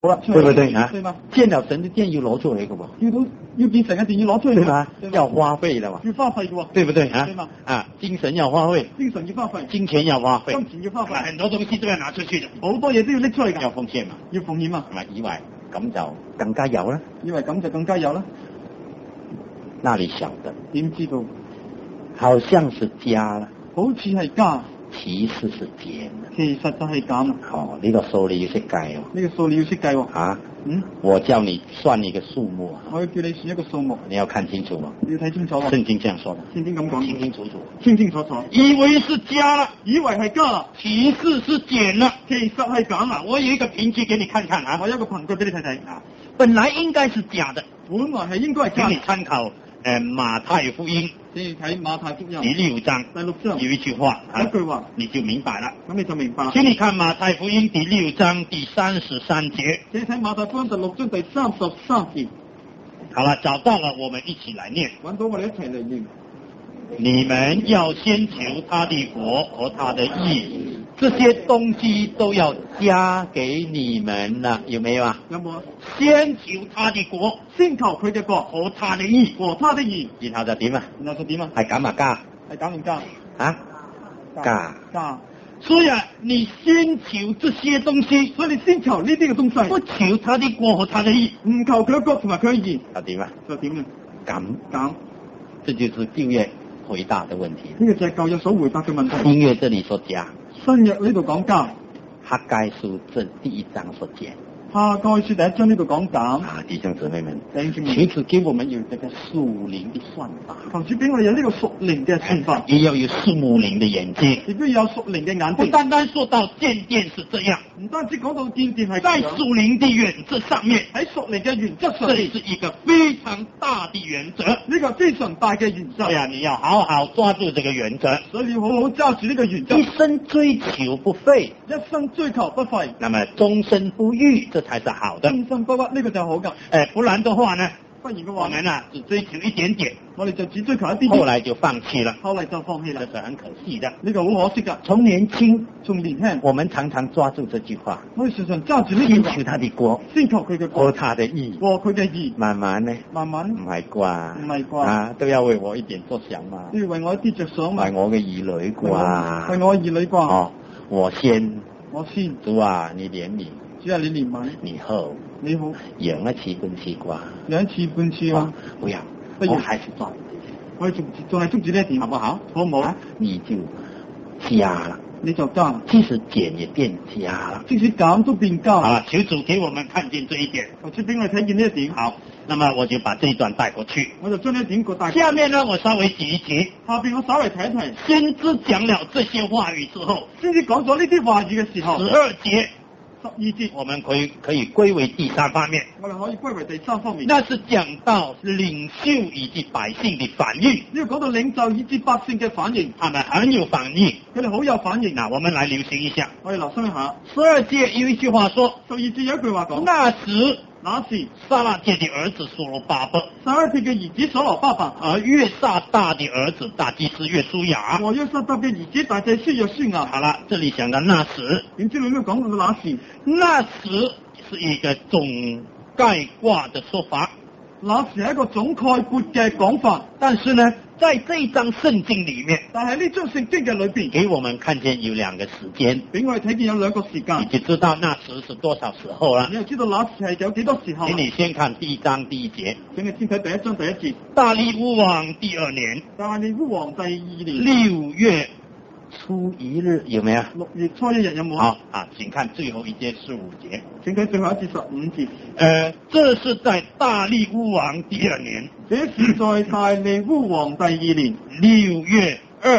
對不對啊？ 對嗎？ 見了神的殿要攞出嚟嘅喎， 要變成嘅殿要攞出嚟， 對吧？要花費的嘛， 要花費嘅喎， 對不對啊？ 對嗎？ 啊，精神要花費， 精神要花費， 金錢要花費， 金錢要花費， 很多東西都要拿出去的， 好多嘢都要拎出嚟㗎， 要奉獻嘛， 要奉獻嘛， 係咪？以為咁就更加有啦， 以為咁就更加有啦， 那你曉得？ 點知道？ 好像是加啦， 好似係加， 其實是減。 其實就係減啊！ 哦，呢個數你要識計哦。 呢個數你要識計喎。 啊？我叫你算一個數目。 我要叫你算一個數目。 你要看清楚嘛。 你要睇清楚喎。 聖經這樣說的。 聖經咁講。 清清楚楚。 清清楚楚。 以為是加了， 以為係加啦， 其實是減了。 其實係減啦。 我有一個憑據給你看看啊。 我有一個憑據俾你睇睇啊。 本來應該是假的。 本來係應該係加。 請你參考馬太福音。 請你睇馬太福音第6章。 第6章有一句話。 一句話。 你就明白了。 咁你就明白。 請你看馬太福音第6章第33節。 請你睇馬太福音第6章第33節。 好了，找到了，我們一起來念。 揾到我哋一齊嚟念。 你們要先求他的國和他的義，這些東西都要加給你們了，有沒有啊？ 有冇啊？ 先求他的國， 先求佢嘅國和他的義， 和他的義， 然後就點啊？ 然後就點啊？ 係減啊加？ 係減定加？ 啊？加。 所以你先求這些東西， 所以你先求呢啲嘅東西， 不求他的國和他的義， 唔求佢嘅國同埋佢嘅義， 就點啊？ 就點啊？ 減，這就是舊約回答的問題。 呢個就係舊約所回答嘅問題。 新約這裡說加， 新約呢度講加， 哈該書這第1章說減。 哈該書第1章呢度講減。 啊，弟兄姊妹們， 求主給我們有這個屬靈的算法， 求主俾我哋有呢個屬靈嘅算法， 也要有屬靈的眼睛， 亦都要有屬靈嘅眼睛。 不單單說到建殿是這樣， 唔單止講到建殿係在屬靈的原則上面， 喺屬靈嘅原則上這是一個非常大的原則， 呢個非常大嘅原則。 對啊，你要好好抓住這個原則， 所以你要好好抓住呢個原則。 一生追求不廢， 一生追求不廢， 那麼終身不渝，這才是好的。 終身不屈，呢個就係好噶。 不然的話呢？ 不然嘅話， 我們啊只追求一點點， 我哋就只追求一啲點， 後來就放棄了， 後來就放棄了， 這是很可惜的。 呢個好可惜噶。 從年輕， 我們常常抓住這句話， 我哋常常抓住呢句話， 先求他的國， 先求佢嘅國和他的義， 和佢嘅義。 慢慢呢？ 慢慢唔係啩？ 唔係啩？ 啊，都要為我一點着想嘛， 都要為我一啲着想嘛， 為我嘅兒女啩， 為我嘅兒女啩。 哦，我先，主啊，你憐憫， 主啊，你憐憫， 你好，養一次半次啩， 養一次半次啊， 不要，我還是抓住這些， 我哋仲係捉住呢一點，好不好？好唔好啊？ 你就加了， 你就加， 即使減也變加了， 即使減都變加。 好了，求主給我們看見這一點， 求主俾我哋睇見呢一點。 好，那麼我就把這一段帶過去， 我就將呢一點過帶。 下面呢，我稍微指一指， 下邊我稍微提一提。 先知講了這些話語之後， 先知講咗呢啲話語嘅時候 ，12節。 12節， 我們可以歸為第3方面。 我哋可以歸為第3方面。 那是講到領袖以及百姓的反應。 呢個講到領袖以及百姓嘅反應， 他們很有反應， 佢哋好有反應。 嗱，我們來留心一下。 我哋留心一下。 12節有一句話說 ，12節有一句話講，那時撒拉鐵的兒子所羅巴伯， 撒拉鐵嘅兒子所羅巴伯， 而約撒大的兒子大祭司約書亞， 和約撒大嘅兒子大祭司約書亞。 好了，這裡講到那時， 點知你有冇講到那時？ 那時是一個總概括的說法， 那時係一個總概括嘅講法， 但是呢，在這一章聖經裡面， 但係呢章聖經嘅裏邊， 給我們看見有2個時間， 俾我哋睇見有2個時間， 你就知道那時是多少時候啦。 你就知道那時係有幾多時候。 請你先看第1章第1節， 請你先睇第1章第1節。 大利烏王第2年， 大利烏王第2年 6月初1日有沒有 ？6月初1日有冇？ 好啊，請看最後一節15節。 請睇最後一節15節。 這是在大利烏王第2年。 這是在大利烏王第2年 6月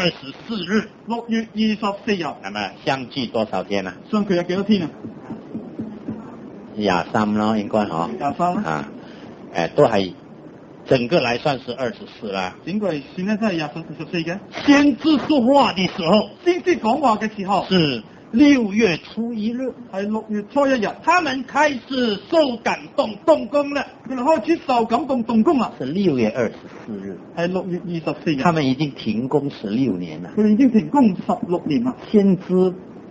24日。 6月24日。 那麼相距多少天啊？ 相距有幾多天啊 ？23咯，應該嗬。 23 啊，都係整個來算是24啦。 整個嚟算咧，真係24嘅。 先知說話的時候， 先知講話嘅時候是6月初1日， 係6月初1日， 他們開始受感動動工了， 佢哋開始受感動動工啦。 是6月24日， 係6月24日， 他們已經停工16年了， 佢哋已經停工16年啦。 先知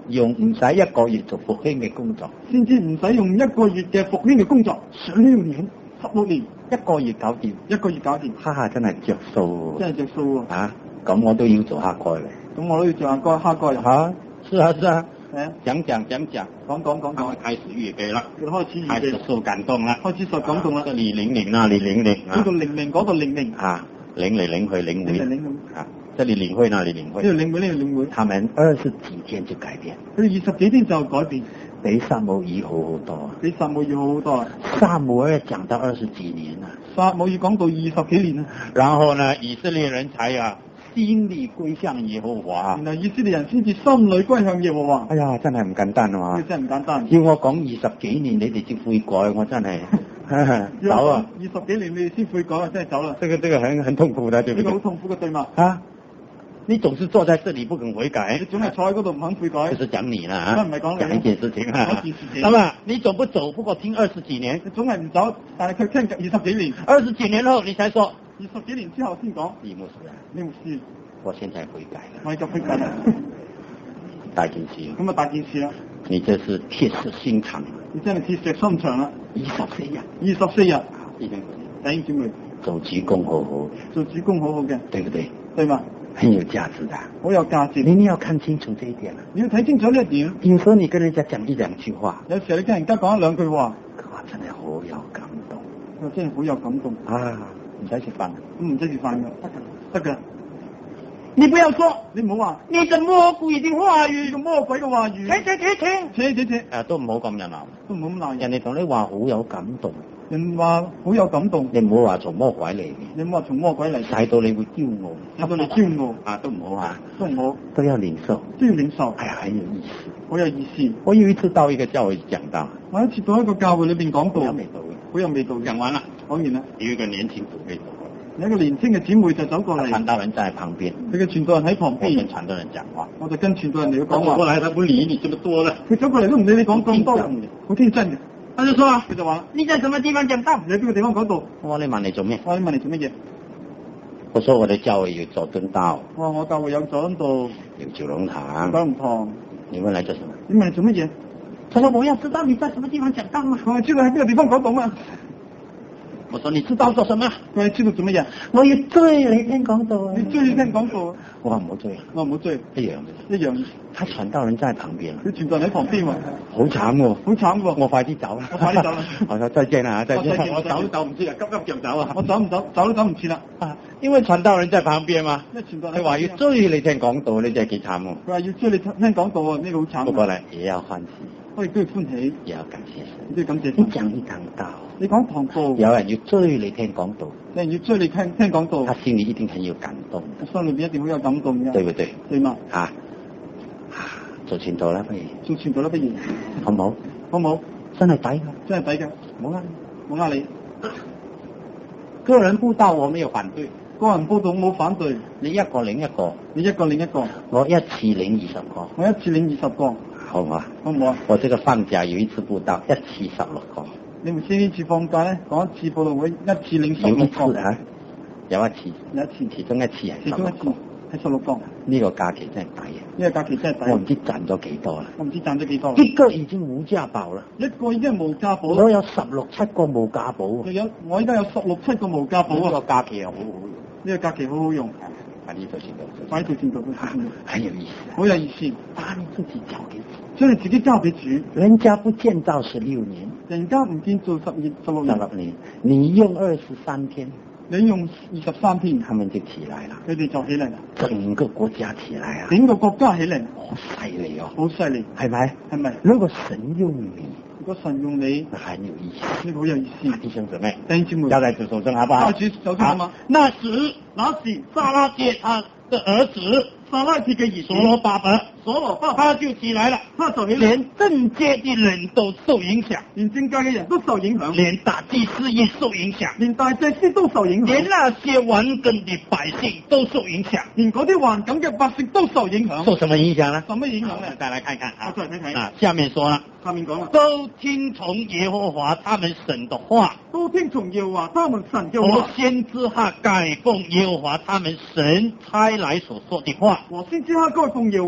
用唔使一個月做復興嘅工作， 先至唔使用一個月嘅復興嘅工作，16年，16年一個月搞掂， 一個月搞掂， 哈哈，真係着數， 真係着數喎。 啊，咁我都要做下蓋嚟。 咁我都要做下蓋。 啊，是啊是啊， 係啊， 講， 講， 開始預備啦， 開始預備， 開始受感動啦， 開始受感動啦。 這裡00那裡00啊， 呢度00，嗰度00 啊，領嚟領去領會，啊，這裡領會那裡領會， 呢度領會呢度領會。 他們20幾天就改變， 佢哋20幾天就改變， 比撒母耳好好多， 比撒母耳好好多啊。 撒母耳講到20幾年啦， 撒母耳講到20幾年啦。 然後呢，以色列人才心裏歸向耶和華。 原來以色列人先至心裏歸向耶和華。 哎呀，真係唔簡單啊！ 真係唔簡單。 叫我講20幾年，你哋先悔改，我真係走啊 ！20幾年你哋先悔改，真係走啦。 這個很痛苦的，對不對？ 呢個好痛苦嘅對嗎？ 啊！你總是坐在這裡不肯悔改， 你總係坐喺嗰度唔肯悔改。 就是講你啦啊！ 唔係講你。 講一件事情啊。 講一件事情。 那麼你總不走，不過聽20幾年。 你總係唔走，但係佢聽20幾年。 20幾年後你才說。 20幾年之後先講。 你牧師啊， 你牧師。 我現在悔改了。 我就悔改啦。 大件事。 咁啊大件事啦。 你這是鐵石心腸。 你真係鐵石心腸啦。 24日。 24日。 弟兄姊妹。 做主公好好。 做主公好好嘅。 對不對？ 對嘛？ 很有價值的。 好有價值。 你要看清楚這一點。 你要睇清楚呢一點。 有時候你跟人家講一兩句話。 有時候你跟人家講一兩句話。 哇，真係好有感動。 真係好有感動。 啊，唔使食飯。 唔使食飯㗎。得㗎。你不要說，你唔好話，你這魔鬼的話語，個魔鬼嘅話語， 請，都唔好咁人鬧， 都唔好咁鬧。 人哋同你話好有感動， 人話好有感動， 你唔好話從魔鬼嚟嘅， 你唔好話從魔鬼嚟， 使到你會驕傲， 使到你驕傲， 啊都唔好啊， 都唔好， 都要領受， 都要領受， 哎呀，很有意思， 好有意思。 我有一次到一個教會講道， 我一次到一個教會裏邊講道， 好有味道嘅， 好有味道。講完啦，講完啦， 有一個年輕姊妹。 有一個年輕嘅姊妹就走過嚟， 傳道人在旁邊， 佢嘅傳道人喺旁邊， 我跟傳道人講話， 我就跟傳道人嚟講話。 走過來，他不理你這麼多了， 佢走過嚟都唔理你講咁多，好天真嘅。他就說啊，佢就話：你在什麼地方講道？你喺邊個地方講道？我話你問你做咩？我話你問你做乜嘢？我說我哋教會有佐敦道。我教會有佐敦道，有九龍塘。九龍塘。你問嚟做什麼？你問你做乜嘢？他說我要知道你在什麼地方講道嘛。我知道喺邊個地方講道嘛。我說你知道做什麼？我知道做乜嘢？我要追你聽講道。你追你聽講道。我話唔好追，我唔好追，一樣。他傳道人在旁邊，佢傳道人喺旁邊喎，好慘喎，好慘喎。我快啲走啦，我快啲走啦。我說再見啦，再見。我走都走唔切啦，急急腳走啊！我走唔走，走都走唔切啦。因為傳道人在旁邊嘛。佢話要追你聽講道，你真係幾慘喎。佢話要追你聽講道啊，呢個好慘。不過咧，也要歡喜，我亦都要歡喜，也要感謝神，都要感謝神。你講一堂道，你講堂道，有人要追你聽講道，有人要追你聽講道，他心裏一定很有感動，心裏邊一定好有感動嘅，對不對？對嘛？啊，做傳道啦，不如做傳道啦，不如好唔好？好唔好？真係抵㗎，真係抵㗎，冇呃你。個人佈道我沒有反對，個人佈道我冇反對，你一個領一個，你一個領一個，我一次領20個，我一次領20個，好唔好啊？好唔好啊？我這個放假有一次佈道，一次16個。你唔知呢次放假咧，講一次佈道會一次領16個啊？有一次，其中一次係16個，係16個。呢個假期真係抵啊！呢個假期真係抵。我唔知賺咗幾多啦。一個已經無價寶啦。一個已經無價寶。我有16、17個無價寶。我依家有16、17個無價寶啊！呢個假期又好好用。呢個假期好好用。快啲做傳道，快啲做傳道，很有意思，好有意思。把你自己交給主，將你自己交給主。人家不建造16年，人家唔建造16年，你用23天。你用23天，他們就起來了，佢哋就起嚟啦，整個國家起來啊，整個國家起嚟，好犀利哦，好犀利，係咪？係咪？如果神用你，很有意思，呢個好有意思。弟兄姊妹，交在主手中好不好？交在主手中好嗎？那時撒拉鐵他的兒子撒拉鐵嘅兒子所羅巴伯，他就起來了，他就起來，連政界的人都受影響，連政界嘅人都受影響，連大祭司也受影響，連大祭司都受影響，連那些頑梗的百姓都受影響，連嗰啲頑梗嘅百姓都受影響。受什麼影響呢？什麼影響呢？再來看看啊，再來看看啊，下面說了，下面講啦，都聽從耶和華他們神的話，都聽從耶和華他們神嘅話，我先知哈蓋奉耶和華他們神差來所說的話，我先知哈蓋奉耶和華他們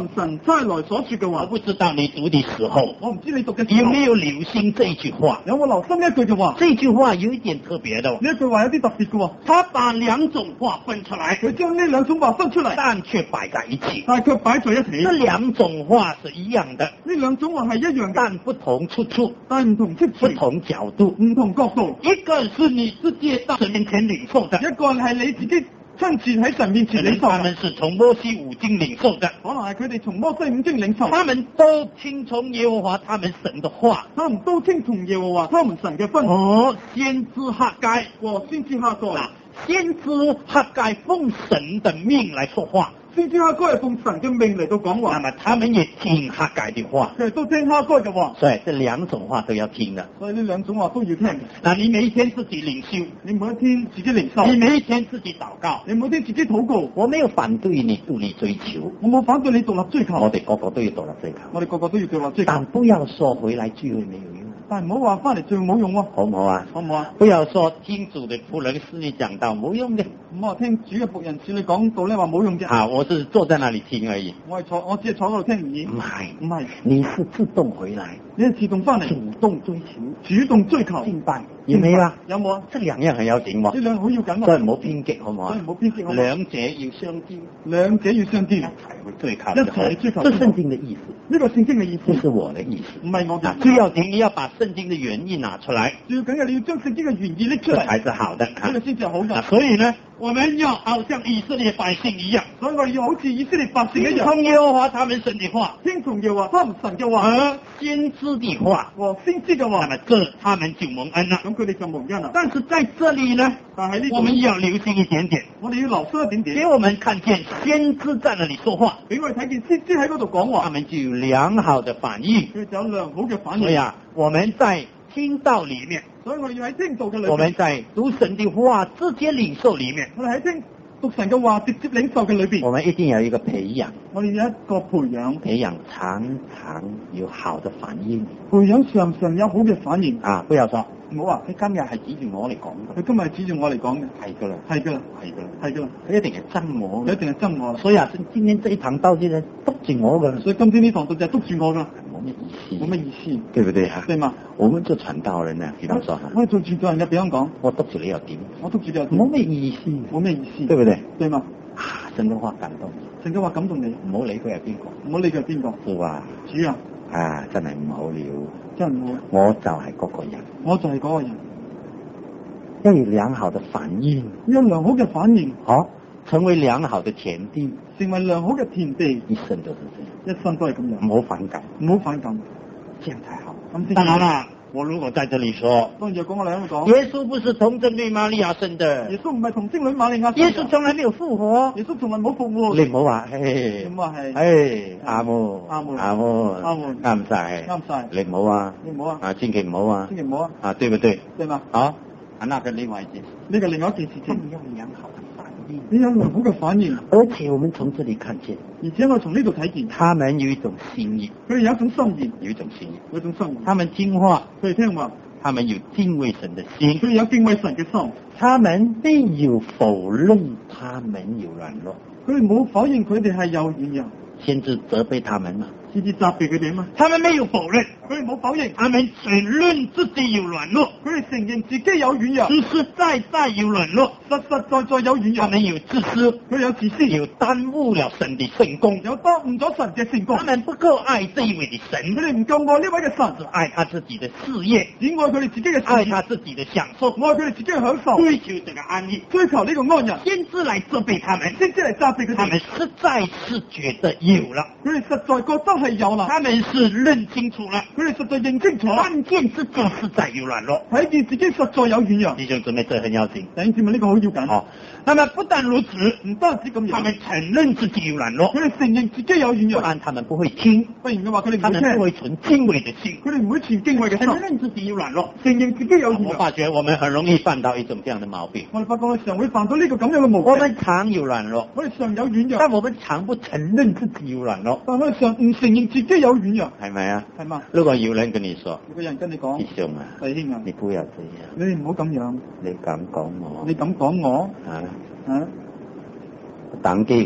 們神差來所說嘅話。 我不知道你讀的時候， 我唔知你讀嘅時候有沒有留心這句話？ 有冇留心呢一句嘅話？ 這句話有一點特別的。 呢一句話有啲特別嘅。 他把兩種話分出來， 佢將呢兩種話分出嚟， 但卻擺在一起。 但係卻擺在一起。 這兩種話是一樣的， 呢兩種話係一樣嘅， 但不同出處， 但唔同出處， 不同角度， 唔同角度。 一個是你直接到神面前領受的， 一個係你自己親自喺神面前領受。 他們是從摩西五經領受的， 可能係佢哋從摩西五經領受。 他們都聽從耶和華他們神的話， 他們都聽從耶和華他們神嘅吩咐。先知哈該， 先知哈該， 先知哈該奉神的命來說話。 先知哈該係奉神嘅命嚟到講話， 那麼他們也聽哈該的話， 佢哋都聽哈該嘅話， 所以這兩種話都要聽的。 所以呢兩種話都要聽。 那你每一天自己領受， 你每一天自己領受， 你每一天自己禱告， 你每一天自己禱告。 我沒有反對你獨立追求， 我冇反對你獨立追求。 我哋個個都要獨立追求， 我哋個個都要獨立追求。 但不要說回來聚會沒有用。 但係唔好話翻嚟最冇用喎， 好唔好啊？ 好唔好啊？ 不要說聽主的僕人是你講道冇用嘅， 唔好話聽主嘅僕人是你講道咧話冇用嘅。 啊，我是坐在那裏聽而已。 我只係坐喺度聽而已。 唔係，你是自動回來， 你係自動翻嚟， 主動追求， 主動追求， 敬拜，有冇啊？ 有冇啊？ 這兩樣很要緊喎， 呢兩好要緊喎， 所以唔好偏激，好唔好啊？ 所以唔好偏激， 兩者要相兼， 兩者要相兼， 一齊去追求， 一齊去追求。 這聖經的意思， 呢個聖經嘅意思， 不是我的意思， 唔係我嘅。 最要緊你要把聖經的原意拿出來， 最緊要你要將聖經嘅原意拎出嚟， 這才是好的， 呢個先至係好嘅。 所以呢，我們要好像以色列百姓一樣， 所以我哋要好似以色列百姓一樣， 聽從耶和華他們神的話， 聽從耶和華他們神嘅話， 和先知的話， 和先知嘅話， 那麼這他們就蒙恩了。 咁佢哋就蒙恩啦。 但是在這裏呢， 但係呢， 我們要留心一點點， 我哋要留心一點點， 給我們看見先知在那裏說話， 俾我哋睇見先知喺嗰度講話， 他們就有良好的反應， 佢就有良好嘅反應。 所以啊，我們在聽道裏面， 所以我哋要喺聽道嘅裏面， 我們在讀神的話直接領受裏面， 我哋喺讀神嘅話直接領受嘅裏邊， 我們一定有一個培養， 我哋有一個培養常常有好的反應， 培養常常有好嘅反應啊！不要說唔好話佢今日係指住我嚟講嘅， 佢今日係指住我嚟講嘅， 係噶啦， 係噶啦， 係噶啦， 係噶啦， 佢一定係憎我， 一定係憎我啦。 所以啊，今天這一堂道就係督住我嘅， 所以今天呢堂道就係督住我噶， 冇乜意思， 冇乜意思， 對不對啊？ 對嘛？ 我們做傳道人啊，比方說， 我哋做傳道人嘅，比方講， 我督住你又點？ 我督住你又點？ 冇咩意思， 冇咩意思， 對不對？ 對嘛？ 啊，神嘅話感動， 神嘅話感動你， 唔好理佢係邊個， 唔好理佢係邊個。 主啊， 主啊， 啊，真係唔好了， 真係唔好， 我就係嗰個人， 我就係嗰個人， 要有良好的反應， 有良好嘅反應， 好，成為良好的田地， 成為良好嘅田地， 一生都是這樣， 一生都係咁樣， 唔好反感， 唔好反感， 這樣才好。 咁當然啦，我如果在這裏說， 當然講我嚟咁講， 耶穌不是童貞女瑪利亞生的， 耶穌唔係童貞女瑪利亞， 耶穌從來沒有復活， 耶穌從來冇復活， 你唔好話，嘿， 咁話係， 嘿，阿門， 阿門， 阿門， 阿門， 啱晒， 啱晒， 你唔好啊， 你唔好啊， 啊，千祈唔好啊， 千祈唔好啊， 啊，對不對？ 對嘛？ 好，那個另外一件事， 呢個另外一件事情， 你要良好的反應， 你有良好嘅反應， 而且我們從這裏看見， 而且我從呢度睇見， 他們有一種心意， 佢哋有一種心意， 有一種心意， 有一種心意， 他們聽話， 佢哋聽話， 他們有敬畏神的心， 佢哋有敬畏神嘅心， 他們沒有否認他們有軟弱， 佢哋冇否認佢哋係有軟弱， 先至責備他們嘛， 先至責備佢哋嘛， 他們沒有否認， 佢哋冇否認， 他們承認自己有軟弱， 佢哋承認自己有軟弱， 實實在在有軟弱， 實實在在有軟弱， 他們有自私， 佢哋有自私， 有耽誤了神的聖工， 有耽誤咗神嘅聖工， 他們不夠愛這一位的神， 佢哋唔夠愛呢位嘅神， 只愛他自己的事業， 只愛佢哋自己嘅事業， 愛他自己的享受， 愛佢哋自己嘅享受， 追求這個安逸， 追求呢個安逸， 先知來責備他們， 先至嚟責備佢哋， 他們實在是覺得有了， 佢哋實在覺得係有啦， 他們是認清楚了， 佢哋實在認清楚， 看見自己實在有軟弱， 睇見自己實在有軟弱。 弟兄姊妹，這很要緊。 弟兄姊妹，呢個好要緊。 好，那麼不但如此， 唔單止咁樣， 他們承認自己有軟弱， 佢哋承認自己有軟弱， 不然他們不會聽， 不然嘅話佢哋唔他們不會存敬畏的心， 佢哋唔會存敬畏嘅心， 承認自己有軟弱， 承認自己有軟弱。 我發覺我們很容易犯到一種這樣的毛病。 我哋發覺我常會犯到呢個咁樣嘅毛病。 我們常有軟弱， 我哋常有軟弱， 但我們常不承認自己有軟弱， 但我哋常唔承認自己有軟弱， 係咪啊？ 係嘛？ 如果有人跟你說， 有個人跟你講， 弟兄啊， 弟兄啊， 你不要這樣， 你唔好咁樣， 你咁講我， 你咁講我， 啊， 啊， 當機會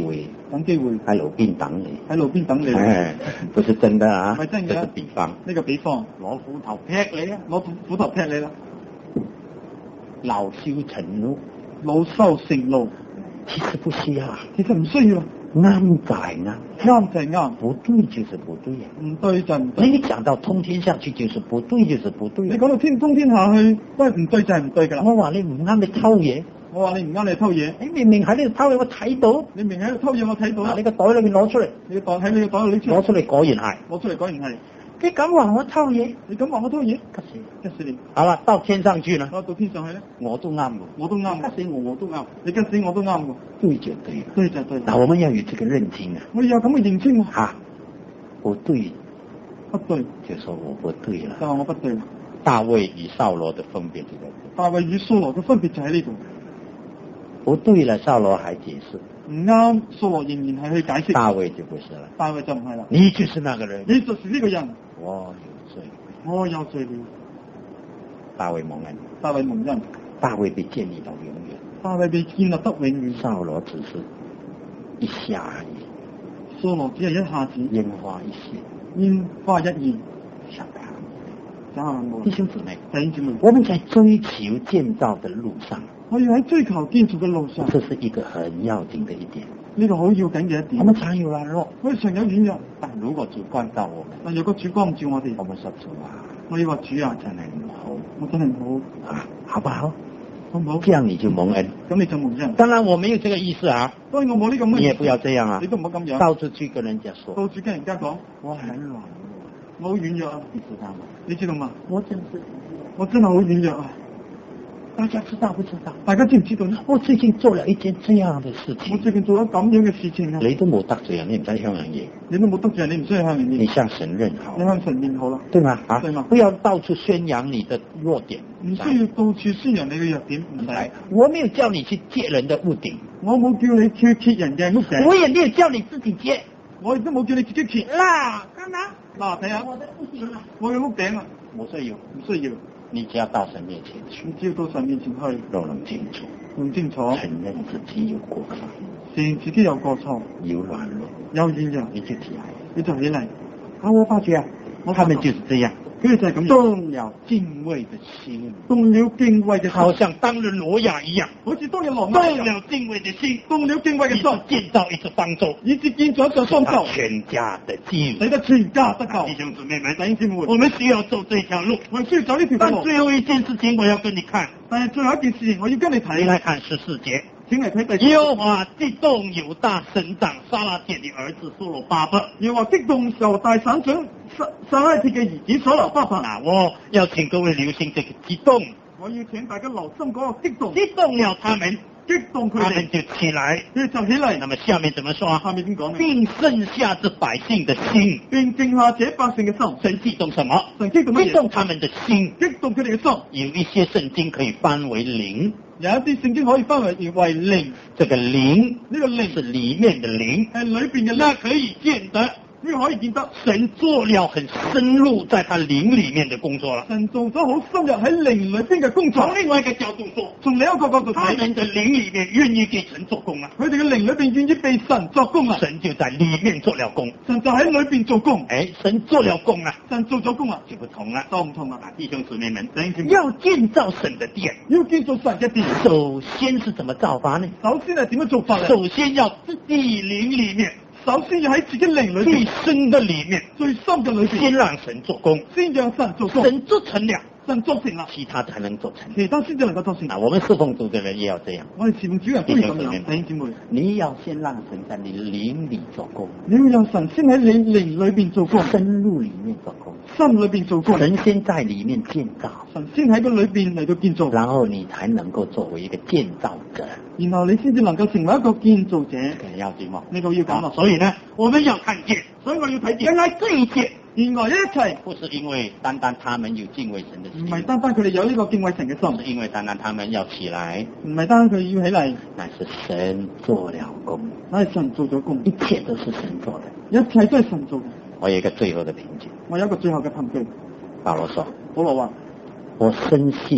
等機會， 喺路邊等你， 喺路邊等你。 不是真的啊， 唔係真嘅， 這是比方。 呢個比方， 攞斧頭劈你啊， 攞斧頭劈你啦。 惱羞成怒， 惱羞成怒， 其實不需要， 其實唔需要。 啱就係啱， 啱就係啱， 不對就是不對啊， 唔對就唔對。 你講到通天下去就是不對就是不對， 你講到通天下去都係唔對就係唔對㗎啦。 我話你唔啱，你偷嘢。 我話你唔啱，你偷嘢。 你明明喺呢度偷嘢，我睇到。 你明明喺度偷嘢，我睇到。 你個袋裏面攞出嚟， 你個袋喺你個袋度拎出嚟。 攞出嚟果然係， 攞出嚟果然係。 你敢話我偷嘢？ 你敢話我偷嘢？ 急死你！好啦，到天上去啦。 到天上去咧， 我都啱嘅， 我都啱。急死我都啱。你急死我都啱嘅。 對就對， 對就對。 嗱，我們要有這個認清啊。 我有咁嘅認清啊。不對， 不對， 就說我不對了。 就話我不對。 大衛與掃羅的分別就在這。 大衛與掃羅嘅分別就喺呢度。 不對了，掃羅還解釋。 唔啱，掃羅仍然係去解釋。 大衛就不是了。 大衛就唔係啦。 你就是那個人。 你就是呢個人。 我有罪。 我有罪了。 大衛蒙恩。 大衛蒙恩。 大衛被建立到永遠。 大衛被建立得永遠。 掃羅只是一下而已。 掃羅只係一下子。 煙花一現。 煙花一現。 弟兄姊妹， 弟兄姊妹， 我們在追求建造的路上， 我要喺追求建造嘅路上， 這是一個很要緊的一點。 呢個好要緊嘅一點。 我們常有軟弱， 我哋常有軟弱， 但如果主關照我們， 但如果主光照我哋， 我們說主啊， 我要話主啊， 真係唔好， 我真係唔好啊，好不好？ 好唔好？ 這樣你就蒙恩， 咁你就蒙恩。 當然我沒有這個意思啊， 當然我冇呢個意思， 你也不要這樣啊， 你都唔好咁樣， 到處去跟人家說， 到處跟人家講， 我很軟弱， 我好軟弱啊， 你知道嗎？ 你知道嗎？ 我真係好軟弱啊！大家知道不知道？ 大家知唔知道呢？ 我最近做了一件這樣的事情。 我最近做咗咁樣嘅事情啊！ 你都冇得罪人，你唔使向人認。 你都冇得罪人，你唔需要向人認。 你向神認好。 你向神認好啦， 對嗎？啊， 對嗎？ 不要到處宣揚你的弱點。 唔需要到處宣揚你嘅弱點，唔使。 我沒有叫你去揭人的屋頂， 我冇叫你去揭人嘅屋頂。 我也沒有叫你自己揭， 我亦都冇叫你自己揭。 嗱，看下， 嗱，睇下我嘅屋頂啊，我嘅屋頂啊， 冇需要， 唔需要。 你只要到神面前去， 你只要到神面前去， 弄清楚， 弄清楚， 承認自己有過錯， 承認自己有過錯， 有軟弱， 有軟弱， 你就起來， 你就起嚟。 啊，我發覺啊，他們就是這樣， 佢哋就係咁樣， 動了敬畏的心， 動了敬畏嘅心， 好像當日挪亞一樣， 好似當日挪亞， 動了敬畏的心， 動了敬畏嘅心， 建造一座方舟， 以致建造一座方舟， 全家的救， 使得全家得救。 弟兄姊妹們， 弟兄姊妹， 我們需要走這條路， 我需要走呢條路。 但最後一件事情我要跟你看， 但係最後一件事情我要跟你睇， 你來看14節。 請嚟睇第耶和華激動猶大省長撒拉鐵的兒子所羅巴伯， 耶和華激動猶大省長撒拉鐵嘅兒子所羅巴伯。 嗱，我要請各位留心這個激動， 我要請大家留心嗰個激動， 激動了他們， 激動佢哋， 他們就起來， 佢就起嚟。 那麼下面怎麼說？ 下面點講呢？ 並剩下這百姓的心， 並剩下這百姓嘅心。 神激動什麼？ 神激動乜嘢？ 激動他們的心， 激動佢哋嘅心。 有一些聖經可以翻為靈， 有一啲聖經可以翻為靈。 這個靈， 呢個靈是裏面的靈， 係裏邊嘅靈， 那可以見得。 呢個可以見得神做了很深入在他靈裏面的工作了。 神做咗好深入喺靈裏邊嘅工作。 從另外一個角度說， 從另一個角度睇， 他們的靈裏面願意給神做工啊。 佢哋嘅靈裏邊願意被神作工啊。 神就在裏面做了工。 神就喺裏邊做工。 哎，神做了工啊， 神做咗工啊， 就不同了， 都唔同啦。 弟兄姊妹們，要建造神的殿， 要建造神嘅殿， 首先是怎麼造法呢？ 首先係點樣做法呢？ 首先要自己靈裏面。 首先要喺自己靈裏最深的裏面， 最深嘅裏邊， 先讓神做工， 先讓神做工， 神做成了， 神做成啦， 其他才能做成， 其他先至能夠做成。 我們侍奉主的人也要這樣， 我哋侍奉主人都要咁樣。弟兄姊妹， 你要先讓神在你靈裏做工， 你要讓神先喺你靈裏邊做工， 深入裏面做工， 心裏邊做工， 神先在裏面建造， 神先喺個裏邊嚟到建造， 然後你才能夠作為一個建造者， 然後你先至能夠成為一個建造者。 要緊嘛？ 呢個要緊嘛？ 所以呢，我們要看見， 所以我要睇見， 原來這一切， 原來一切， 不是因為單單他們有敬畏神的心， 唔係單單佢哋有呢個敬畏神嘅心， 是因為單單他們要起來， 唔係單單佢要起嚟， 乃是神做了工， 乃係神做咗工， 一切都是神做的， 一切都係神做嘅。 我有一個最後的評價， 我有一個最後嘅憑據。 保羅說， 保羅話： 我深信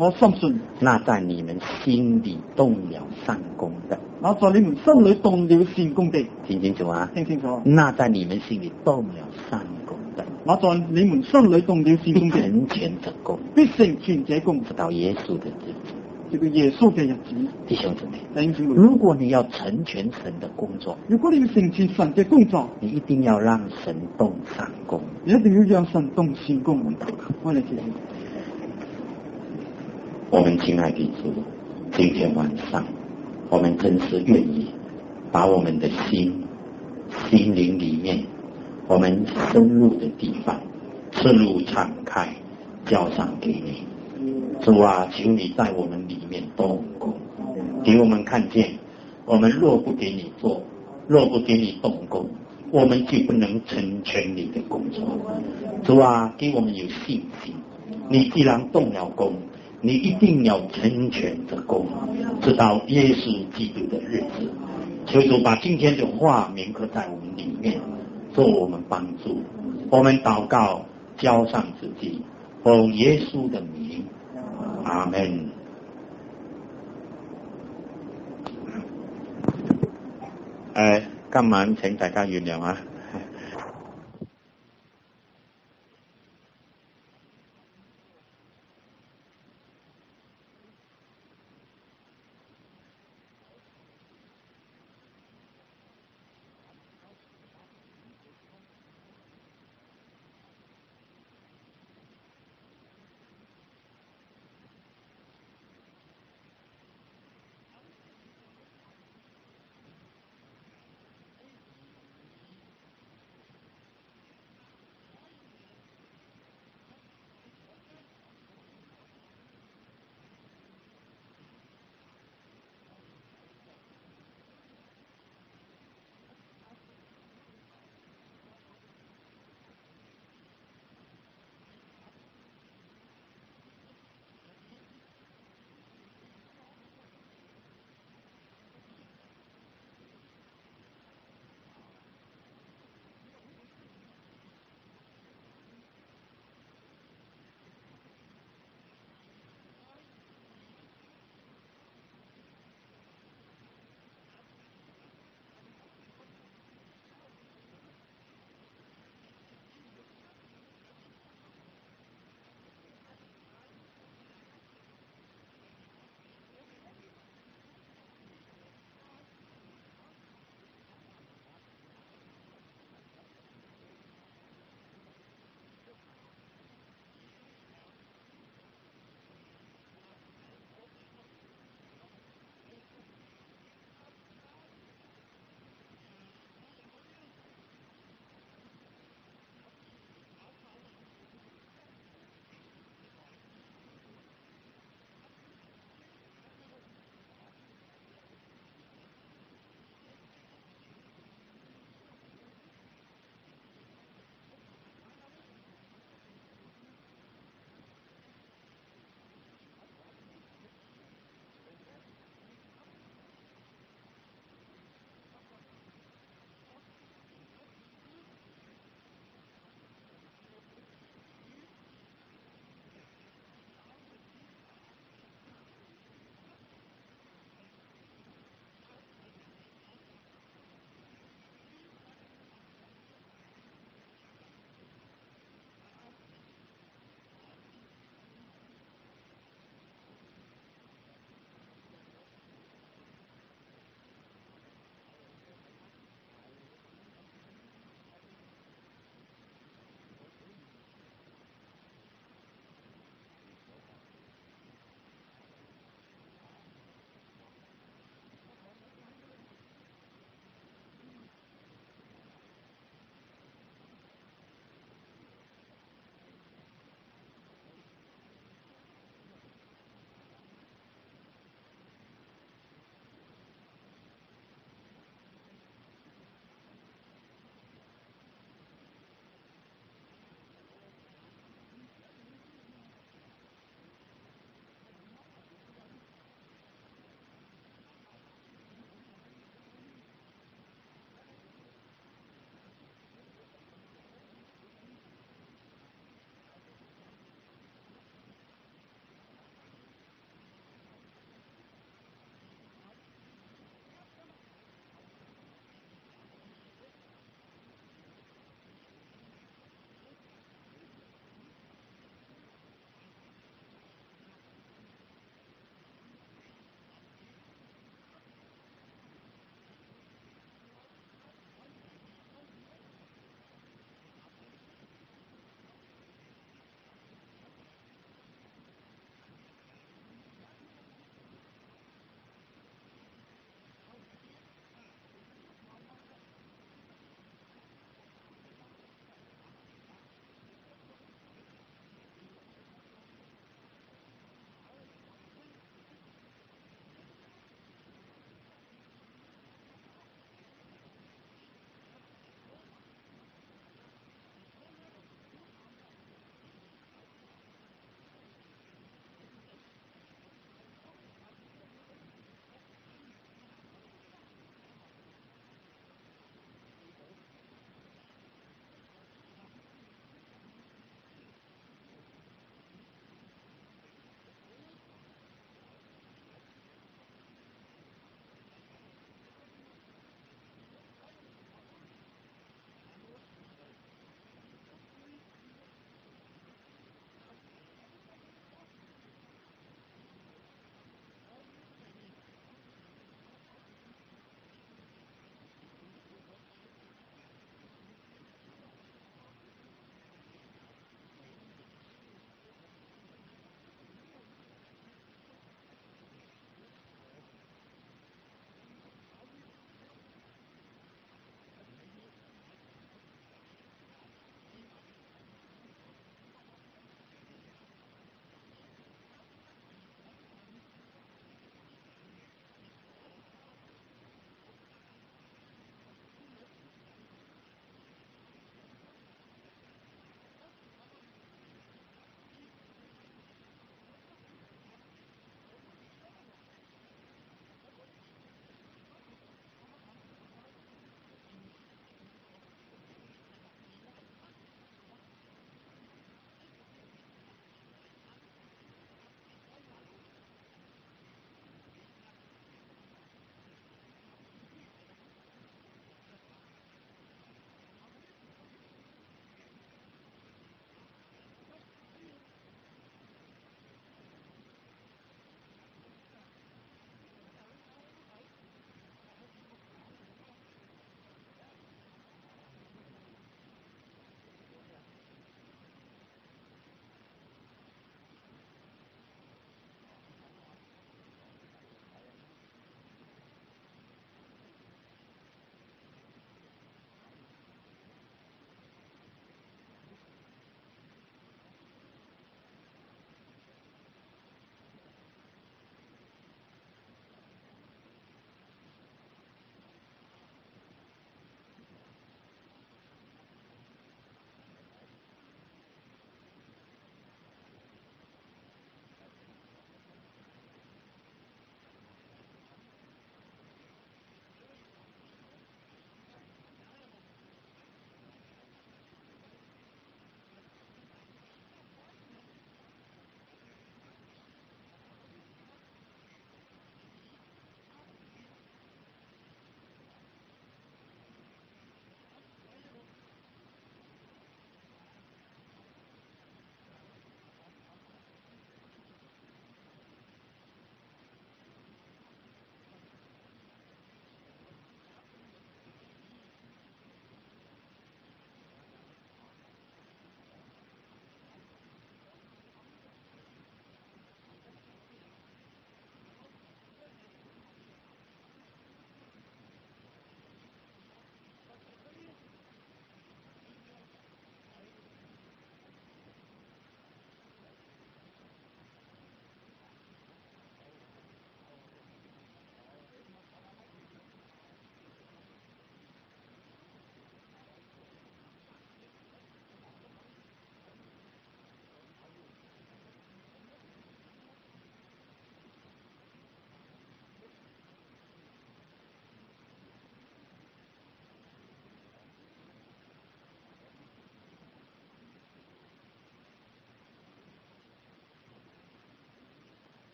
我深信那在你們心裏動了善工的， 那在你們心裏動了善工的， 聽清楚啊！ 聽清楚。 那在你們心裏動了善工的， 那在你們心裏動了善工的， 必成全這工， 必成全這工， 直到耶穌的日子。 這個耶穌嘅日子， 弟兄姊妹， 弟兄姊妹， 如果你要成全神的工作， 如果你要成全神嘅工作， 你一定要讓神動善工， 你一定要讓神動善工。我哋謝謝。 我們親愛的主，今天晚上，我們真是願意把我們的心靈裏面，我們深入的地方，赤露敞開，交上給你。主啊，請你在我們裏面動工，給我們看見，我們若不給你做，若不給你動工，我們就不能成全你的工作。主啊，給我們有信心，你既然動了工，你一定要成全這工，直到耶穌基督的日子。求主把今天的話銘刻在我們裏面，做我們幫助。我們禱告，交上自己，奉耶穌的名，阿門。今晚請大家原諒啊。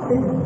Okay.